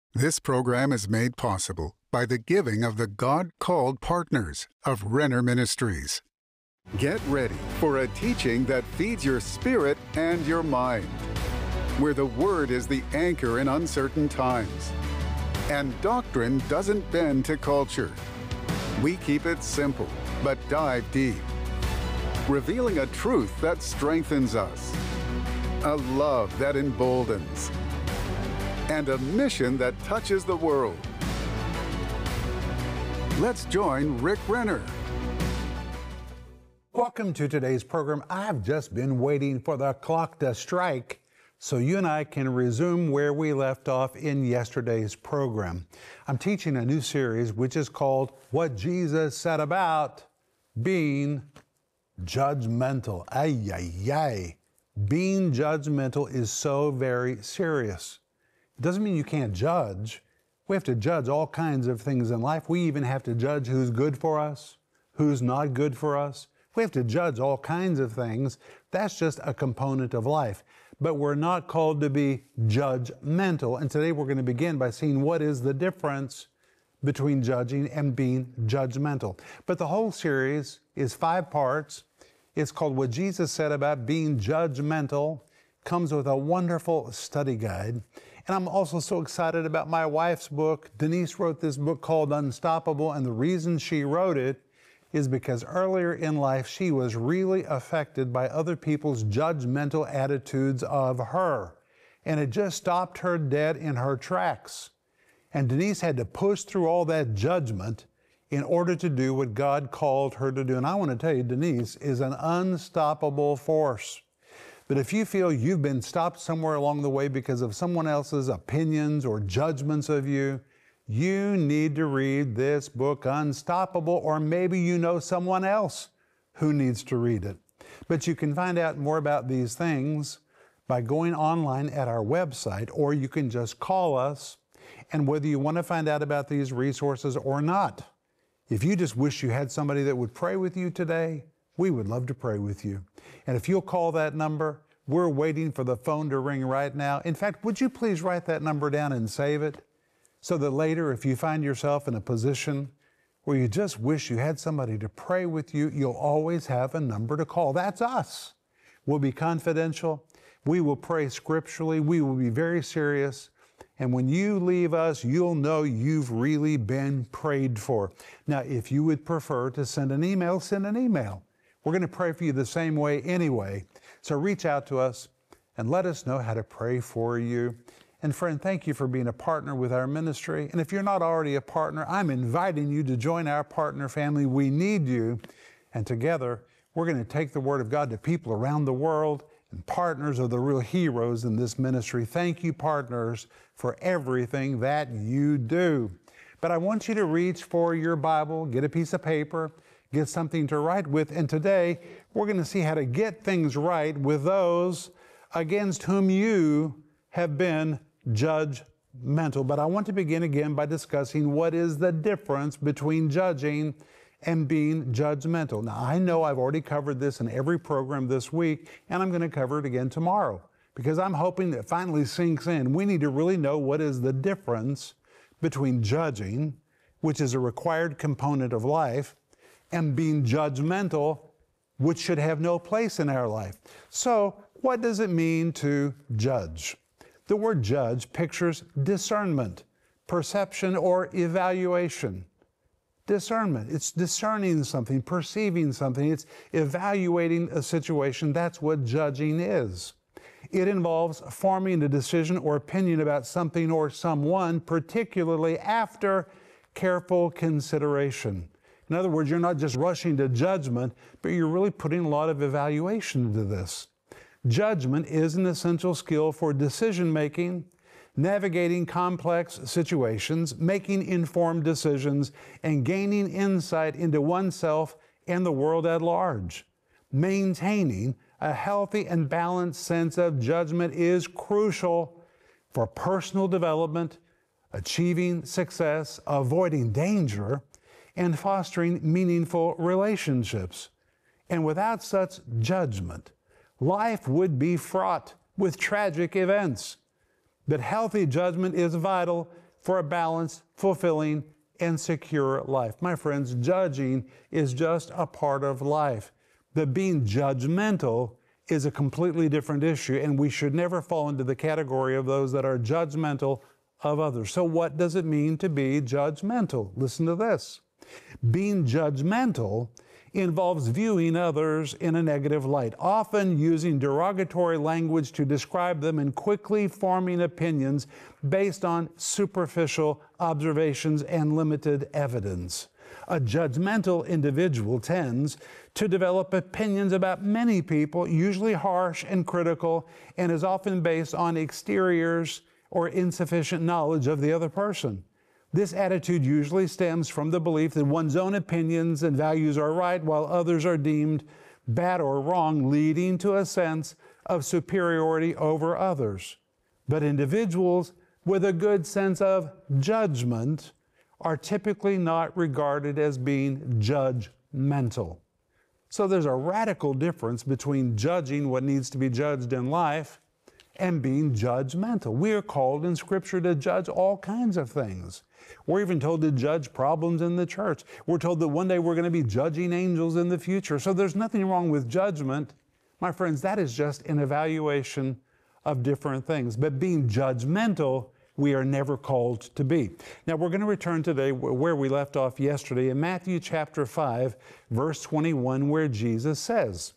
This program is made possible by the giving of the God-called partners of Renner Ministries. Get ready for a teaching that feeds your spirit and your mind, where the Word is the anchor in uncertain times, and doctrine doesn't bend to culture. We keep it simple, but dive deep, revealing a truth that strengthens us, a love that emboldens, and a mission that touches the world. Let's join Rick Renner. Welcome to today's program. I've just been waiting for the clock to strike so you and I can resume where we left off in yesterday's program. I'm teaching a new series which is called What Jesus Said About Being Judgmental. Ay, ay, ay. Being judgmental is so very serious. It doesn't mean you can't judge. We have to judge all kinds of things in life. We even have to judge who's good for us, who's not good for us. We have to judge all kinds of things. That's just a component of life. But we're not called to be judgmental. And today we're going to begin by seeing what is the difference between judging and being judgmental. But the whole series is 5 parts. It's called What Jesus Said About Being Judgmental. Comes with a wonderful study guide. And I'm also so excited about my wife's book. Denise wrote this book called Unstoppable, and the reason she wrote it is because earlier in life she was really affected by other people's judgmental attitudes of her. And it just stopped her dead in her tracks. And Denise had to push through all that judgment in order to do what God called her to do. And I want to tell you, Denise is an unstoppable force. But if you feel you've been stopped somewhere along the way because of someone else's opinions or judgments of you, you need to read this book, Unstoppable, or maybe you know someone else who needs to read it. But you can find out more about these things by going online at our website, or you can just call us. And whether you want to find out about these resources or not, if you just wish you had somebody that would pray with you today, we would love to pray with you. And if you'll call that number, we're waiting for the phone to ring right now. In fact, would you please write that number down and save it so that later, if you find yourself in a position where you just wish you had somebody to pray with you, you'll always have a number to call. That's us. We'll be confidential. We will pray scripturally. We will be very serious. And when you leave us, you'll know you've really been prayed for. Now, if you would prefer to send an email, send an email. We're going to pray for you the same way anyway. So reach out to us and let us know how to pray for you. And friend, thank you for being a partner with our ministry. And if you're not already a partner, I'm inviting you to join our partner family. We need you. And together, we're going to take the Word of God to people around the world. And partners are the real heroes in this ministry. Thank you, partners, for everything that you do. But I want you to reach for your Bible, get a piece of paper, get something to write with. And today, we're going to see how to get things right with those against whom you have been judgmental. But I want to begin again by discussing what is the difference between judging and being judgmental. Now, I know I've already covered this in every program this week, and I'm going to cover it again tomorrow because I'm hoping that finally sinks in. We need to really know what is the difference between judging, which is a required component of life, and being judgmental, which should have no place in our life. So, what does it mean to judge? The word judge pictures discernment, perception, or evaluation. Discernment, it's discerning something, perceiving something, it's evaluating a situation. That's what judging is. It involves forming a decision or opinion about something or someone, particularly after careful consideration. In other words, you're not just rushing to judgment, but you're really putting a lot of evaluation into this. Judgment is an essential skill for decision-making, navigating complex situations, making informed decisions, and gaining insight into oneself and the world at large. Maintaining a healthy and balanced sense of judgment is crucial for personal development, achieving success, avoiding danger, and fostering meaningful relationships. And without such judgment, life would be fraught with tragic events. But healthy judgment is vital for a balanced, fulfilling, and secure life. My friends, judging is just a part of life. But being judgmental is a completely different issue, and we should never fall into the category of those that are judgmental of others. So what does it mean to be judgmental? Listen to this. Being judgmental involves viewing others in a negative light, often using derogatory language to describe them and quickly forming opinions based on superficial observations and limited evidence. A judgmental individual tends to develop opinions about many people, usually harsh and critical, and is often based on exteriors or insufficient knowledge of the other person. This attitude usually stems from the belief that one's own opinions and values are right while others are deemed bad or wrong, leading to a sense of superiority over others. But individuals with a good sense of judgment are typically not regarded as being judgmental. So there's a radical difference between judging what needs to be judged in life and being judgmental. We are called in Scripture to judge all kinds of things. We're even told to judge problems in the church. We're told that one day we're going to be judging angels in the future. So there's nothing wrong with judgment. My friends, that is just an evaluation of different things. But being judgmental, we are never called to be. Now we're going to return today where we left off yesterday in Matthew chapter 5, verse 21, where Jesus says,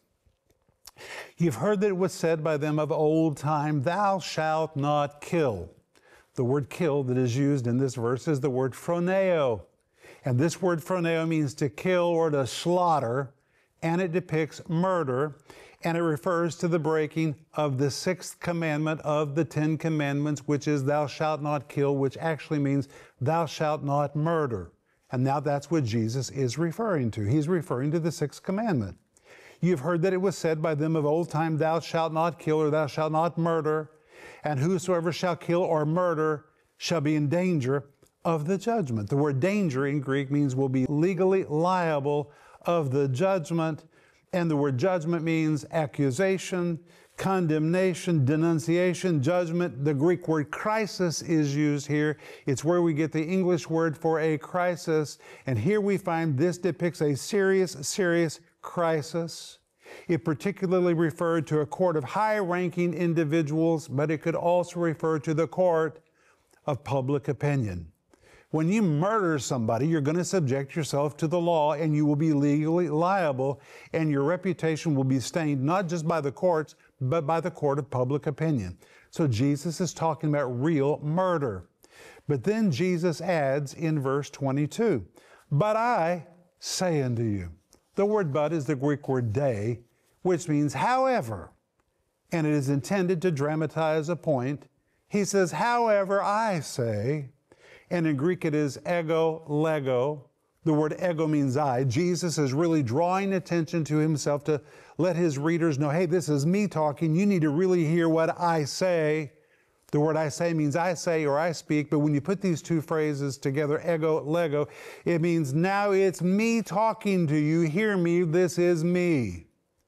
"You've heard that it was said by them of old time, 'Thou shalt not kill.'" The word kill that is used in this verse is the word phroneo. And this word phroneo means to kill or to slaughter, and it depicts murder, and it refers to the breaking of the sixth commandment of the 10 Commandments, which is "Thou shalt not kill," which actually means "Thou shalt not murder." And now that's what Jesus is referring to. He's referring to the sixth commandment. "You've heard that it was said by them of old time, 'Thou shalt not kill,' or 'Thou shalt not murder,' and whosoever shall kill or murder shall be in danger of the judgment." The word danger in Greek means will be legally liable of the judgment, and the word judgment means accusation, condemnation, denunciation, judgment. The Greek word crisis is used here. It's where we get the English word for a crisis, and here we find this depicts a serious crisis. It particularly referred to a court of high-ranking individuals, but it could also refer to the court of public opinion. When you murder somebody, you're going to subject yourself to the law, and you will be legally liable, and your reputation will be stained not just by the courts, but by the court of public opinion. So Jesus is talking about real murder. But then Jesus adds in verse 22, "But I say unto you." The word "but" is the Greek word "de," which means "however," and it is intended to dramatize a point. He says, "However, I say," and in Greek it is ego lego. The word ego means I. Jesus is really drawing attention to himself to let his readers know, hey, this is me talking. You need to really hear what I say. The word "I say" means I say or I speak, but when you put these two phrases together, ego, lego, it means now it's me talking to you. Hear me, this is me.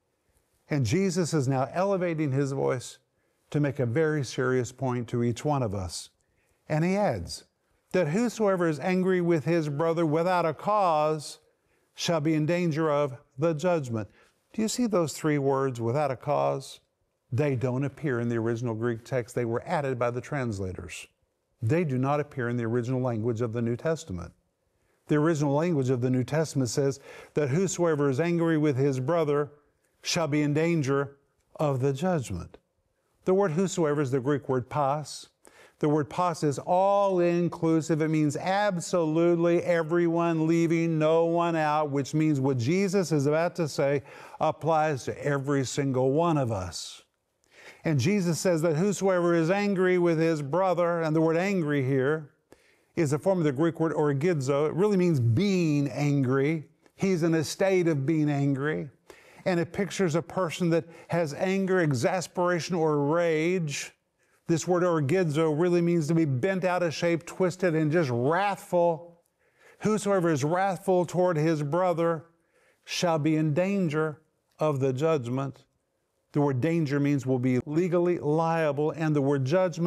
And Jesus is now elevating his voice to make a very serious point to each one of us. And he adds that whosoever is angry with his brother without a cause shall be in danger of the judgment. Do you see those three words, "without a cause"? They don't appear in the original Greek text. They were added by the translators. They do not appear in the original language of the New Testament. The original language of the New Testament says that whosoever is angry with his brother shall be in danger of the judgment. The word "whosoever" is the Greek word "pas." The word "pas" is all-inclusive. It means absolutely everyone, leaving no one out, which means what Jesus is about to say applies to every single one of us. And Jesus says that whosoever is angry with his brother, and the word "angry" here is a form of the Greek word orgidzo. It really means being angry. He's in a state of being angry. And it pictures a person that has anger, exasperation, or rage. This word orgidzo really means to be bent out of shape, twisted, and just wrathful. Whosoever is wrathful toward his brother shall be in danger of the judgment. The word "danger" means will be legally liable, and the word "judgment,"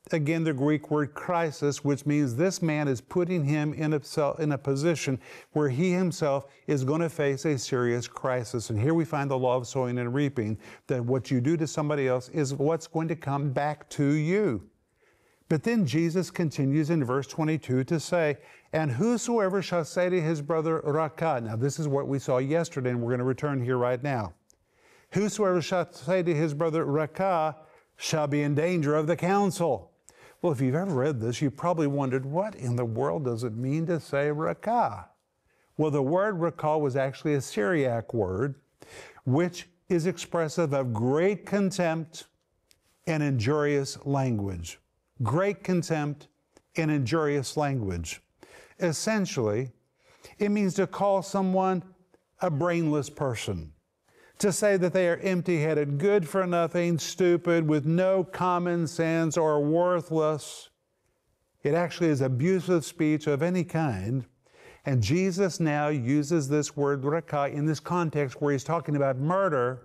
again, the Greek word crisis, which means this man is putting him in a position where he himself is going to face a serious crisis. And here we find the law of sowing and reaping, that what you do to somebody else is what's going to come back to you. But then Jesus continues in verse 22 to say, and whosoever shall say to his brother, Rakah. Now, this is what we saw yesterday, and we're going to return here right now. Whosoever shall say to his brother, Rakah, shall be in danger of the council. Well, if you've ever read this, you probably wondered, what in the world does it mean to say Rakah? Well, the word Rakah was actually a Syriac word, which is expressive of great contempt and injurious language. Great contempt and injurious language. Essentially, it means to call someone a brainless person, to say that they are empty-headed, good for nothing, stupid, with no common sense, or worthless. It actually is abusive speech of any kind. And Jesus now uses this word rakah in this context where he's talking about murder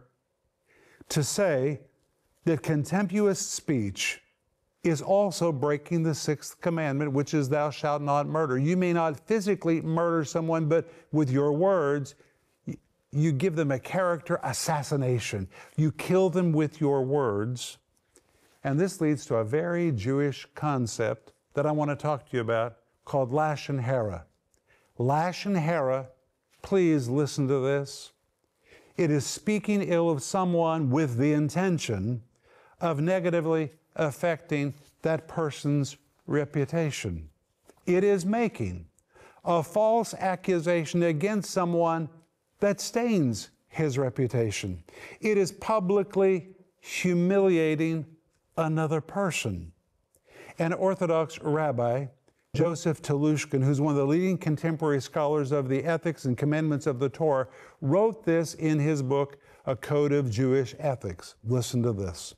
to say that contemptuous speech is also breaking the sixth commandment, which is thou shalt not murder. You may not physically murder someone, but with your words, you give them a character assassination. You kill them with your words. And this leads to a very Jewish concept that I want to talk to you about called Lashon Hara. Lashon Hara, please listen to this. It is speaking ill of someone with the intention of negatively affecting that person's reputation. It is making a false accusation against someone that stains his reputation. It is publicly humiliating another person. An Orthodox rabbi, Joseph Telushkin, who's one of the leading contemporary scholars of the ethics and commandments of the Torah, wrote this in his book, A Code of Jewish Ethics. Listen to this.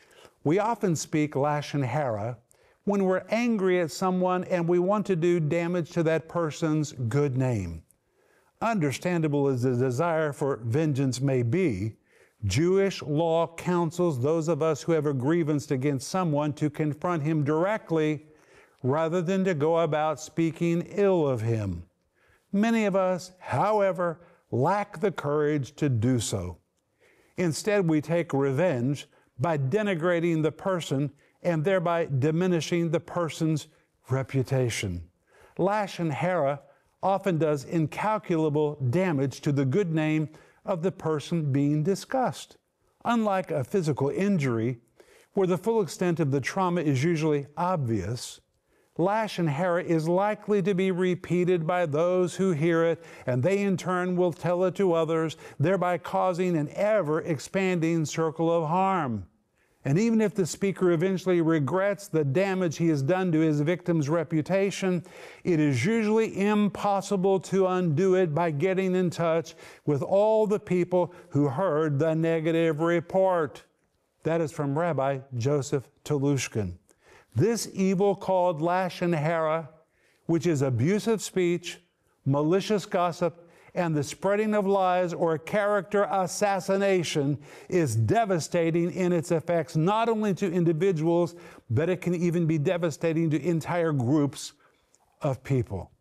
We often speak Lashon Hara when we're angry at someone and we want to do damage to that person's good name. Understandable as the desire for vengeance may be, Jewish law counsels those of us who have a grievance against someone to confront him directly rather than to go about speaking ill of him. Many of us, however, lack the courage to do so. Instead, we take revenge by denigrating the person and thereby diminishing the person's reputation. Lashon Hara often does incalculable damage to the good name of the person being discussed. Unlike a physical injury, where the full extent of the trauma is usually obvious, Lashon Hara is likely to be repeated by those who hear it, and they in turn will tell it to others, thereby causing an ever-expanding circle of harm. And even if the speaker eventually regrets the damage he has done to his victim's reputation, it is usually impossible to undo it by getting in touch with all the people who heard the negative report. That is from Rabbi Joseph Telushkin. This evil called Lashon Hara, which is abusive speech, malicious gossip, and the spreading of lies or character assassination, is devastating in its effects not only to individuals, but it can even be devastating to entire groups of people.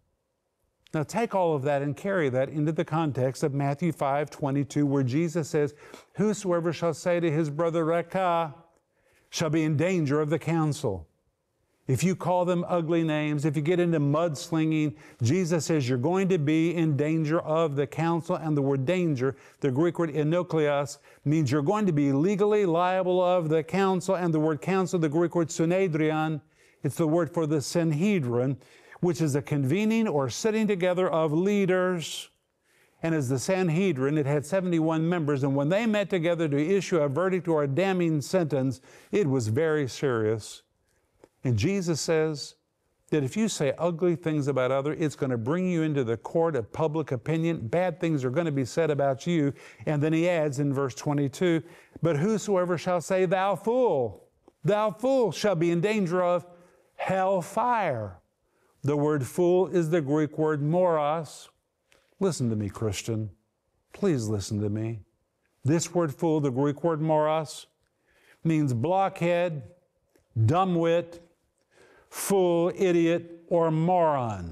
Now take all of that and carry that into the context of Matthew 5:22, where Jesus says, whosoever shall say to his brother Rakah shall be in danger of the council. If you call them ugly names, if you get into mudslinging, Jesus says you're going to be in danger of the council. And the word danger, the Greek word enokleos, means you're going to be legally liable of the council. And the word council, the Greek word synedrion, it's the word for the Sanhedrin, which is a convening or sitting together of leaders. And as the Sanhedrin, it had 71 members. And when they met together to issue a verdict or a damning sentence, it was very serious. And Jesus says that if you say ugly things about others, it's going to bring you into the court of public opinion. Bad things are going to be said about you. And then he adds in verse 22, but whosoever shall say, thou fool shall be in danger of hell fire. The word fool is the Greek word moros. Listen to me, Christian. Please listen to me. This word fool, the Greek word moros, means blockhead, dumbwit, fool, idiot, or moron.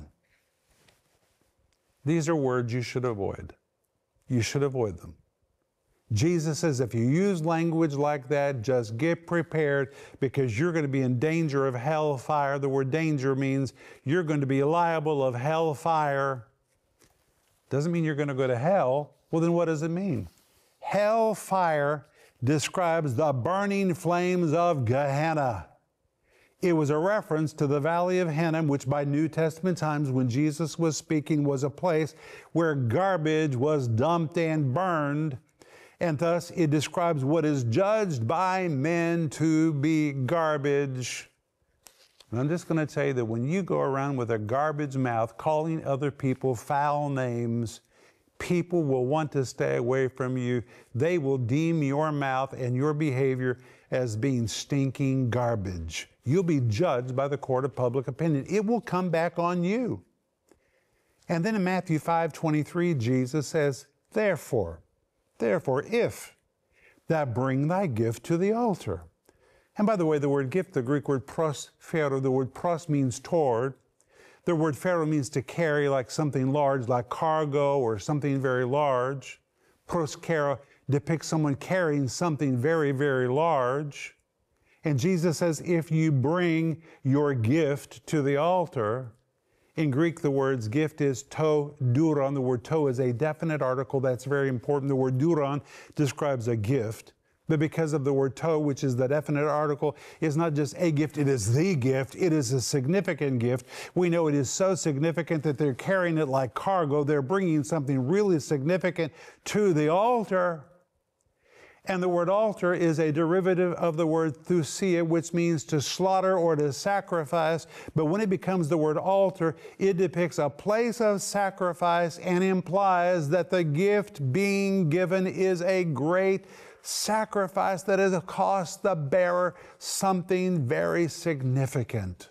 These are words you should avoid. You should avoid them. Jesus says if you use language like that, just get prepared because you're going to be in danger of hellfire. The word danger means you're going to be liable of hellfire. Doesn't mean you're going to go to hell. Well, then what does it mean? Hellfire describes the burning flames of Gehenna. It was a reference to the Valley of Hinnom, which by New Testament times when Jesus was speaking was a place where garbage was dumped and burned. And thus it describes what is judged by men to be garbage. And I'm just going to tell you that when you go around with a garbage mouth calling other people foul names, people will want to stay away from you. They will deem your mouth and your behavior as being stinking garbage. You'll be judged by the court of public opinion. It will come back on you. And then in Matthew 5:23, Jesus says, Therefore, if thou bring thy gift to the altar. And by the way, the word gift, the Greek word prosphero, the word pros means toward. The word phero means to carry, like something large, like cargo or something very large. Proskero depicts someone carrying something very, very large. And Jesus says, if you bring your gift to the altar, in Greek, the word's gift is to duron. The word to is a definite article. That's very important. The word duron describes a gift. But because of the word to, which is the definite article, is not just a gift, it is the gift. It is a significant gift. We know it is so significant that they're carrying it like cargo. They're bringing something really significant to the altar. And the word altar is a derivative of the word thusia, which means to slaughter or to sacrifice. But when it becomes the word altar, it depicts a place of sacrifice and implies that the gift being given is a great sacrifice that has cost the bearer something very significant.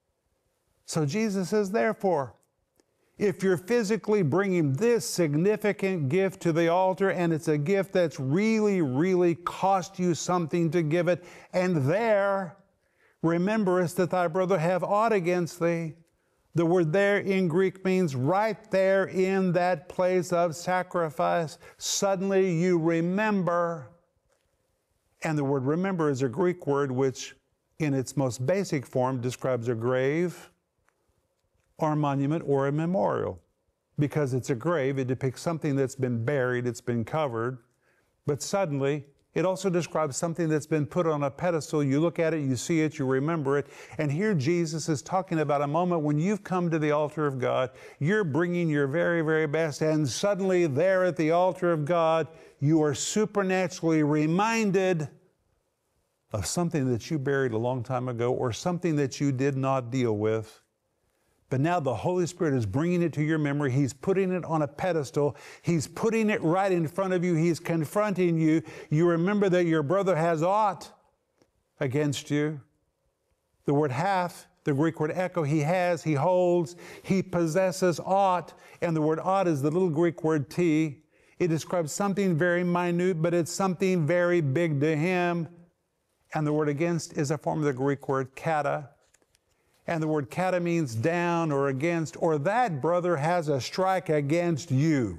So Jesus says, therefore, if you're physically bringing this significant gift to the altar and it's a gift that's really, really cost you something to give it, and there rememberest that thy brother have aught against thee. The word there in Greek means right there in that place of sacrifice, suddenly you remember. And the word remember is a Greek word which in its most basic form describes a grave or a monument or a memorial. Because it's a grave, it depicts something that's been buried, it's been covered, but suddenly it also describes something that's been put on a pedestal. You look at it, you see it, you remember it. And here Jesus is talking about a moment when you've come to the altar of God, you're bringing your very, very best, and suddenly there at the altar of God, you are supernaturally reminded of something that you buried a long time ago or something that you did not deal with. But now the Holy Spirit is bringing it to your memory. He's putting it on a pedestal. He's putting it right in front of you. He's confronting you. You remember that your brother has aught against you. The word hath, the Greek word echo, he has, he holds, he possesses aught. And the word aught is the little Greek word t. It describes something very minute, but it's something very big to him. And the word against is a form of the Greek word kata. And the word kata means down or against, or that brother has a strike against you.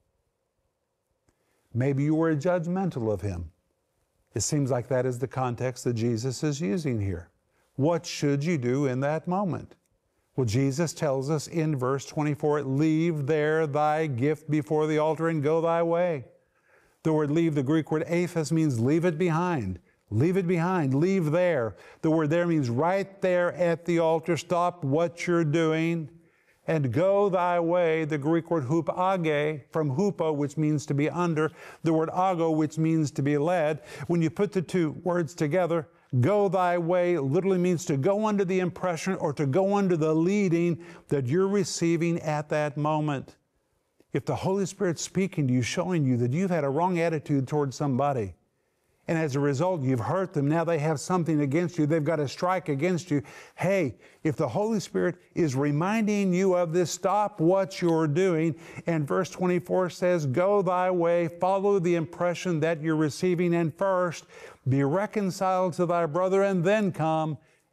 Maybe you were judgmental of him. It seems like that is the context that Jesus is using here. What should you do in that moment? Well, Jesus tells us in verse 24, leave there thy gift before the altar and go thy way. The word leave, the Greek word aphos, means leave it behind. Leave it behind. Leave there. The word there means right there at the altar. Stop what you're doing and go thy way. The Greek word hupage, from hupo, which means to be under. The word ago, which means to be led. When you put the two words together, go thy way literally means to go under the impression or to go under the leading that you're receiving at that moment. If the Holy Spirit's speaking to you, showing you that you've had a wrong attitude towards somebody, and as a result, you've hurt them. Now they have something against you. They've got a strike against you. Hey, if the Holy Spirit is reminding you of this, stop what you're doing. And verse 24 says, go thy way, follow the impression that you're receiving, and first be reconciled to thy brother, and then come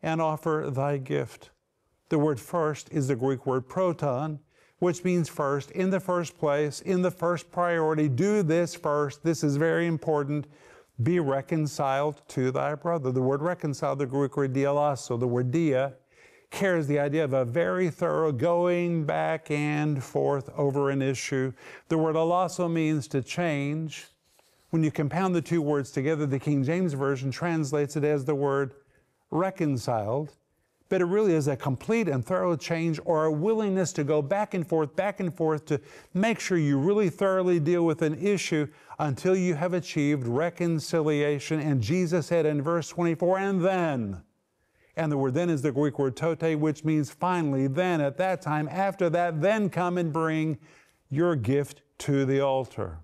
and offer thy gift. The word first is the Greek word proton, which means first, in the first place, in the first priority. Do this first. This is very important. Be reconciled to thy brother. The word reconciled, the Greek word dialasso, the word dia, carries the idea of a very thorough going back and forth over an issue. The word alasso means to change. When you compound the two words together, the King James Version translates it as the word reconciled. But it really is a complete and thorough change, or a willingness to go back and forth to make sure you really thoroughly deal with an issue until you have achieved reconciliation. And Jesus said in verse 24, and then. And the word then is the Greek word tote, which means finally, then, at that time, after that, then come and bring your gift to the altar.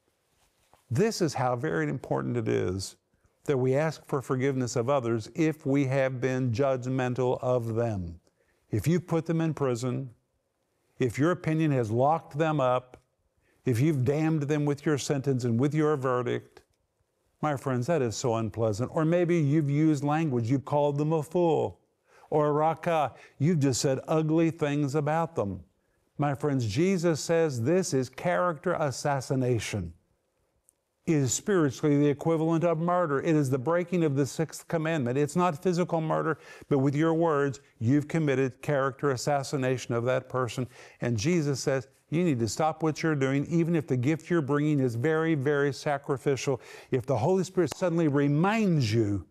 This is how very important it is that we ask for forgiveness of others if we have been judgmental of them. If you've put them in prison, if your opinion has locked them up, if you've damned them with your sentence and with your verdict, my friends, that is so unpleasant. Or maybe you've used language, you've called them a fool, or a raka, you've just said ugly things about them. My friends, Jesus says this is character assassination. It is spiritually the equivalent of murder. It is the breaking of the sixth commandment. It's not physical murder, but with your words, you've committed character assassination of that person. And Jesus says, you need to stop what you're doing, even if the gift you're bringing is very, very sacrificial. If the Holy Spirit suddenly reminds you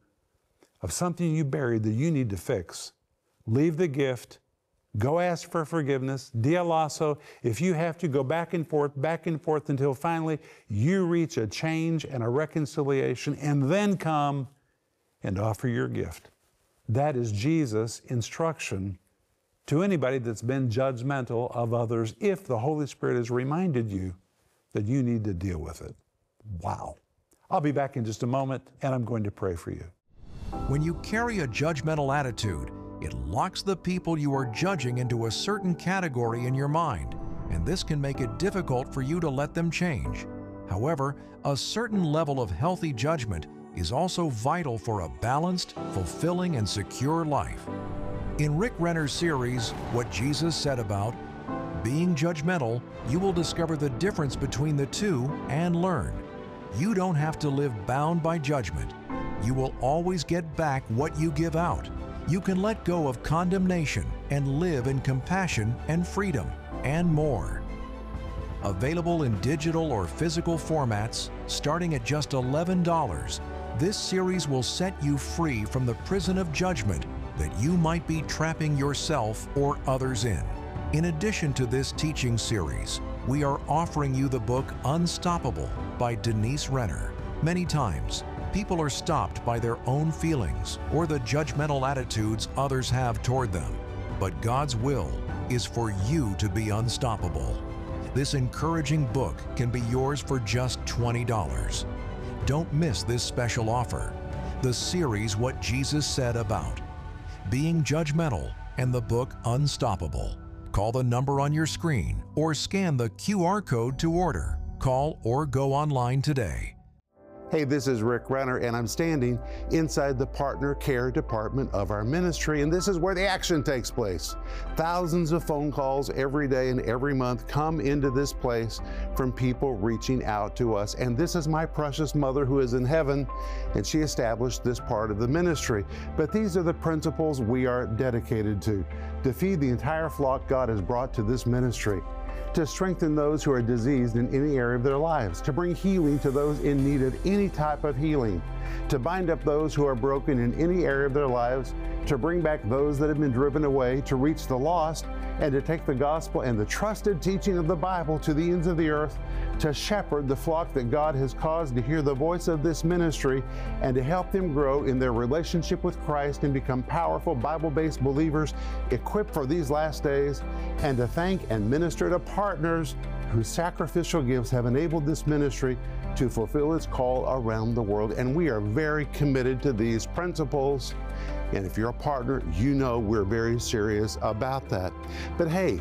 of something you buried that you need to fix, leave the gift. Go ask for forgiveness. Dialasso, if you have to, go back and forth until finally you reach a change and a reconciliation, and then come and offer your gift. That is Jesus' instruction to anybody that's been judgmental of others, if the Holy Spirit has reminded you that you need to deal with it. Wow. I'll be back in just a moment, and I'm going to pray for you. When you carry a judgmental attitude, it locks the people you are judging into a certain category in your mind, and this can make it difficult for you to let them change. However, a certain level of healthy judgment is also vital for a balanced, fulfilling, and secure life. In Rick Renner's series, What Jesus Said About Being Judgmental, you will discover the difference between the two and learn. You don't have to live bound by judgment. You will always get back what you give out. You can let go of condemnation and live in compassion and freedom and more. Available in digital or physical formats, starting at just $11, this series will set you free from the prison of judgment that you might be trapping yourself or others in. In addition to this teaching series, we are offering you the book Unstoppable by Denise Renner. Many times, people are stopped by their own feelings or the judgmental attitudes others have toward them. But God's will is for you to be unstoppable. This encouraging book can be yours for just $20. Don't miss this special offer. The series What Jesus Said About Being Judgmental and the book Unstoppable. Call the number on your screen or scan the QR code to order. Call or go online today. Hey, this is Rick Renner, and I'm standing inside the Partner Care Department of our ministry, and this is where the action takes place. Thousands of phone calls every day and every month come into this place from people reaching out to us, and this is my precious mother who is in heaven, and she established this part of the ministry. But these are the principles we are dedicated to feed the entire flock God has brought to this ministry, to strengthen those who are diseased in any area of their lives, to bring healing to those in need of any type of healing, to bind up those who are broken in any area of their lives, to bring back those that have been driven away, to reach the lost, and to take the gospel and the trusted teaching of the Bible to the ends of the earth, to shepherd the flock that God has caused to hear the voice of this ministry, and to help them grow in their relationship with Christ and become powerful Bible-based believers equipped for these last days, and to thank and minister to partners whose sacrificial gifts have enabled this ministry to fulfill its call around the world. And we are very committed to these principles. And if you're a partner, you know we're very serious about that. But hey,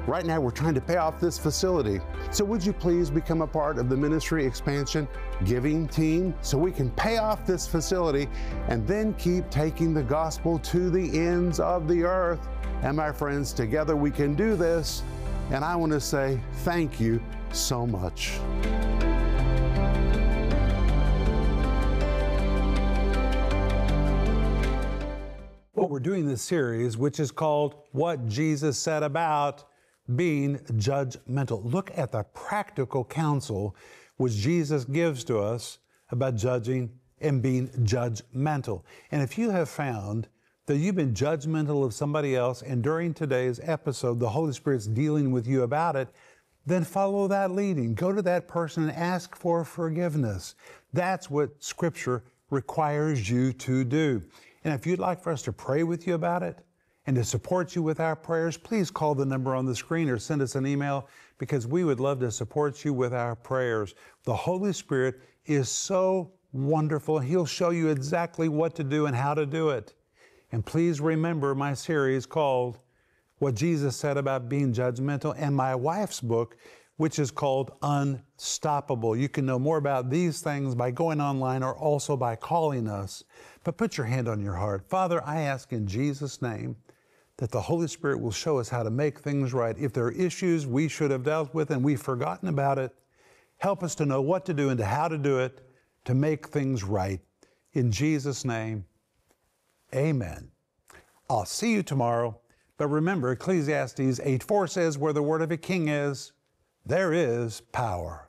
Right now, we're trying to pay off this facility. So would you please become a part of the ministry expansion giving team so we can pay off this facility and then keep taking the gospel to the ends of the earth? And my friends, together we can do this. And I want to say thank you so much. Well, we're doing this series, which is called What Jesus Said About Being Judgmental. Look at the practical counsel which Jesus gives to us about judging and being judgmental. And if you have found that you've been judgmental of somebody else, and during today's episode, the Holy Spirit's dealing with you about it, then follow that leading. Go to that person and ask for forgiveness. That's what Scripture requires you to do. And if you'd like for us to pray with you about it and to support you with our prayers, please call the number on the screen or send us an email, because we would love to support you with our prayers. The Holy Spirit is so wonderful. He'll show you exactly what to do and how to do it. And please remember my series called What Jesus Said About Being Judgmental, and my wife's book, which is called Unstoppable. You can know more about these things by going online or also by calling us. But put your hand on your heart. Father, I ask in Jesus' name that the Holy Spirit will show us how to make things right. If there are issues we should have dealt with and we've forgotten about it, help us to know what to do and how to do it to make things right. In Jesus' name, amen. I'll see you tomorrow. But remember, Ecclesiastes 8:4 says, where the word of a king is, there is power.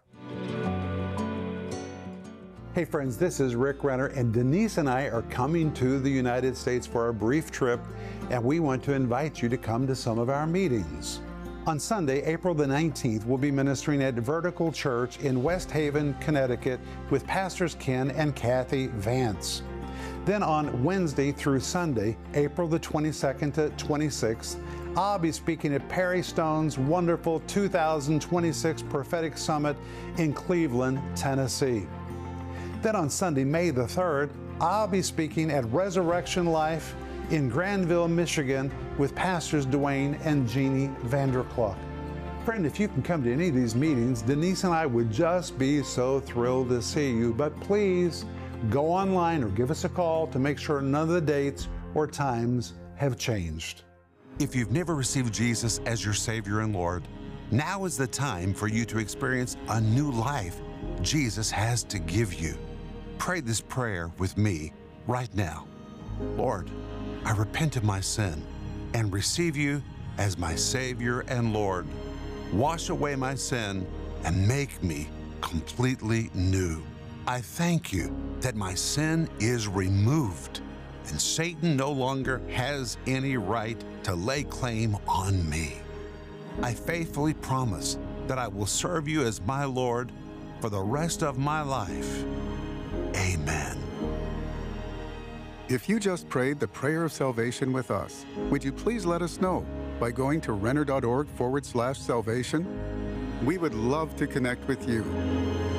Hey friends, this is Rick Renner, and Denise and I are coming to the United States for a brief trip, and we want to invite you to come to some of our meetings. On Sunday, April the 19th, we'll be ministering at Vertical Church in West Haven, Connecticut with Pastors Ken and Kathy Vance. Then on Wednesday through Sunday, April the 22nd to 26th, I'll be speaking at Perry Stone's wonderful 2026 Prophetic Summit in Cleveland, Tennessee. Then on Sunday, May the 3rd, I'll be speaking at Resurrection Life in Granville, Michigan with Pastors Dwayne and Jeannie Vanderklok. Friend, if you can come to any of these meetings, Denise and I would just be so thrilled to see you. But please go online or give us a call to make sure none of the dates or times have changed. If you've never received Jesus as your Savior and Lord, now is the time for you to experience a new life Jesus has to give you. Pray this prayer with me right now. Lord, I repent of my sin and receive you as my Savior and Lord. Wash away my sin and make me completely new. I thank you that my sin is removed and Satan no longer has any right to lay claim on me. I faithfully promise that I will serve you as my Lord for the rest of my life. Amen. If you just prayed the prayer of salvation with us, would you please let us know by going to renner.org/salvation? We would love to connect with you.